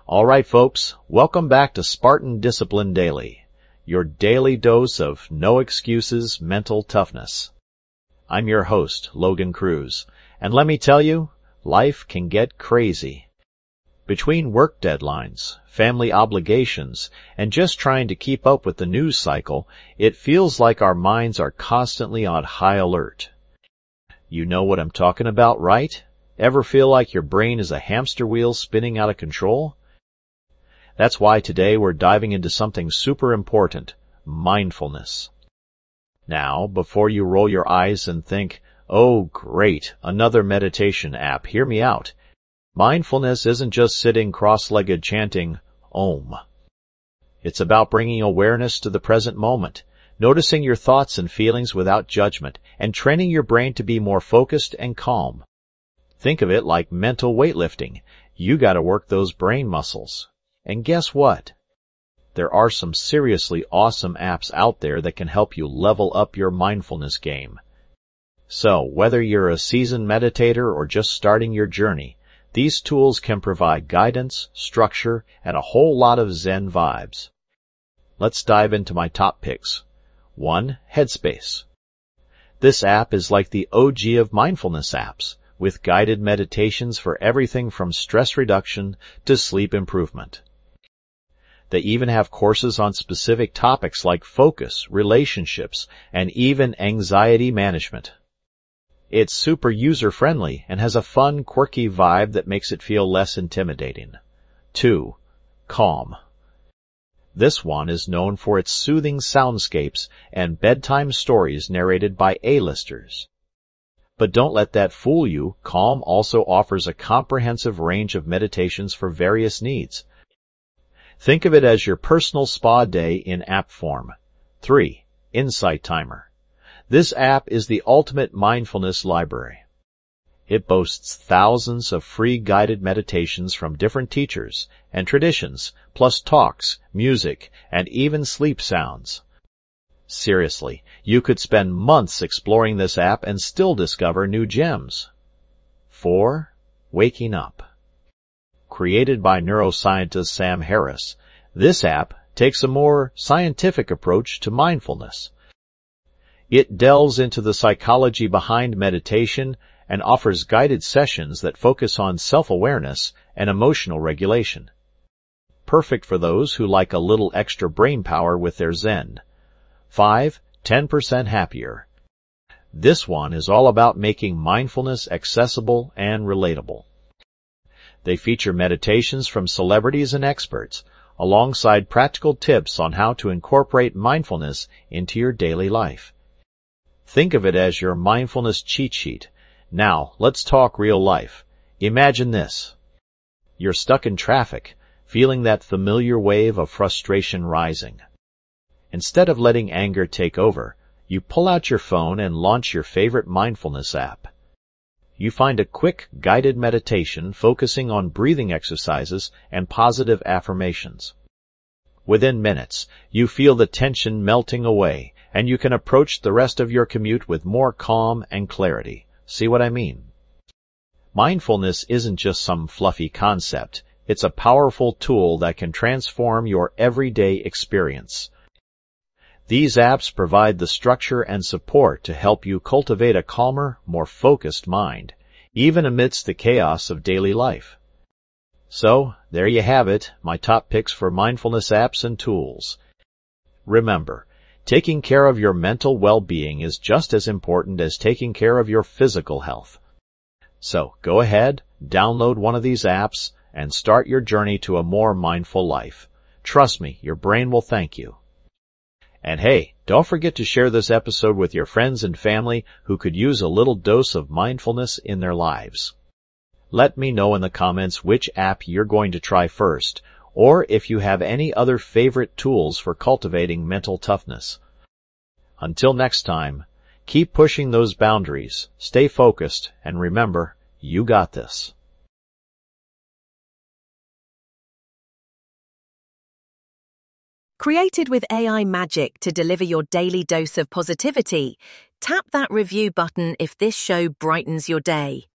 All right, folks, welcome back to Spartan Discipline Daily, your daily dose of no excuses mental toughness. I'm your host, Logan Cruz, and let me tell you, life can get crazy. Between work deadlines, family obligations, and just trying to keep up with the news cycle, it feels like our minds are constantly on high alert. You know what I'm talking about, right? Ever feel like your brain is a hamster wheel spinning out of control? That's why today we're diving into something super important, mindfulness. Now, before you roll your eyes and think, oh great, another meditation app, hear me out. Mindfulness isn't just sitting cross-legged chanting, Om. It's about bringing awareness to the present moment, noticing your thoughts and feelings without judgment, and training your brain to be more focused and calm. Think of it like mental weightlifting. You gotta work those brain muscles. And guess what? There are some seriously awesome apps out there that can help you level up your mindfulness game. So, whether you're a seasoned meditator or just starting your journey, these tools can provide guidance, structure, and a whole lot of Zen vibes. Let's dive into my top picks. 1. Headspace. This app is like the OG of mindfulness apps, with guided meditations for everything from stress reduction to sleep improvement. They even have courses on specific topics like focus, relationships, and even anxiety management. It's super user-friendly and has a fun, quirky vibe that makes it feel less intimidating. 2. Calm. This one is known for its soothing soundscapes and bedtime stories narrated by A-listers. But don't let that fool you. Calm also offers a comprehensive range of meditations for various needs. Think of it as your personal spa day in app form. 3. Insight Timer. This app is the ultimate mindfulness library. It boasts thousands of free guided meditations from different teachers and traditions, plus talks, music, and even sleep sounds. Seriously, you could spend months exploring this app and still discover new gems. 4. Waking Up. Created by neuroscientist Sam Harris, this app takes a more scientific approach to mindfulness. It delves into the psychology behind meditation and offers guided sessions that focus on self-awareness and emotional regulation. Perfect for those who like a little extra brain power with their Zen. 5. 10% Happier. This one is all about making mindfulness accessible and relatable. They feature meditations from celebrities and experts, alongside practical tips on how to incorporate mindfulness into your daily life. Think of it as your mindfulness cheat sheet. Now, let's talk real life. Imagine this. You're stuck in traffic, feeling that familiar wave of frustration rising. Instead of letting anger take over, you pull out your phone and launch your favorite mindfulness app. You find a quick, guided meditation focusing on breathing exercises and positive affirmations. Within minutes, you feel the tension melting away, and you can approach the rest of your commute with more calm and clarity. See what I mean? Mindfulness isn't just some fluffy concept. It's a powerful tool that can transform your everyday experience. These apps provide the structure and support to help you cultivate a calmer, more focused mind, even amidst the chaos of daily life. So, there you have it, my top picks for mindfulness apps and tools. Remember, taking care of your mental well-being is just as important as taking care of your physical health. So, go ahead, download one of these apps, and start your journey to a more mindful life. Trust me, your brain will thank you. And hey, don't forget to share this episode with your friends and family who could use a little dose of mindfulness in their lives. Let me know in the comments which app you're going to try first, or if you have any other favorite tools for cultivating mental toughness. Until next time, keep pushing those boundaries, stay focused, and remember, you got this. Created with AI magic to deliver your daily dose of positivity, tap that review button if this show brightens your day.